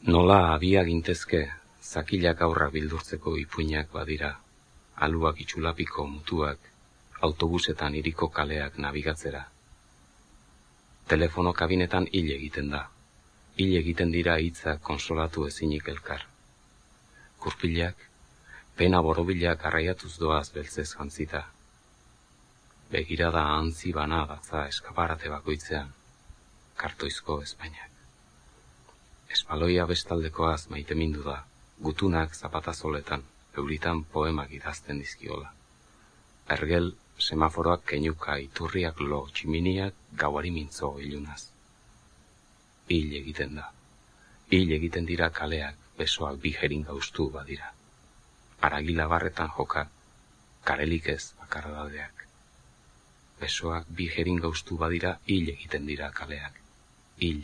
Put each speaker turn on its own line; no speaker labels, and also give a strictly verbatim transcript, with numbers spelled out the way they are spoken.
Nola abia gintezke, zakilak aurrak bildurtzeko ipuinak badira, aluak itxulapiko mutuak, autobusetan hiriko kaleak nabigatzera. Telefono kabinetan hil egiten da, hil egiten dira hitzak konsolatu ezinik elkar. Kurpilak, pena borobilak arraiatuz doaz beltzez jantzita. Begirada ahantzi bana datza eskaparate bakoitzean, kartoizko Espainiak. Espaloia bestaldekoaz maitemindu da, gutunak zapatazoletan, euritan poemak idazten dizkiola. Ergel, semaforoak keinuka, iturriak lo, tximiniak gauari mintzo ilunaz. Hil egiten da. Hil egiten dira kaleak, besoak bi jeringa ustu badira. Aragila barretan joka, karelik ez bakardadeak. Besoak bi jeringa ustu badira, hil egiten dira kaleak. Hil